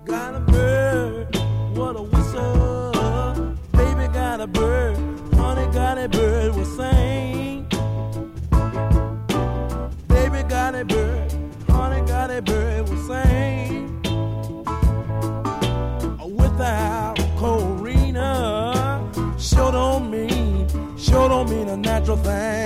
got a bird, what a whistle. Baby got a bird, honey got a bird, will sing. Baby got a bird, honey got a bird, will sing. Without Corina, sure don't mean a natural thing.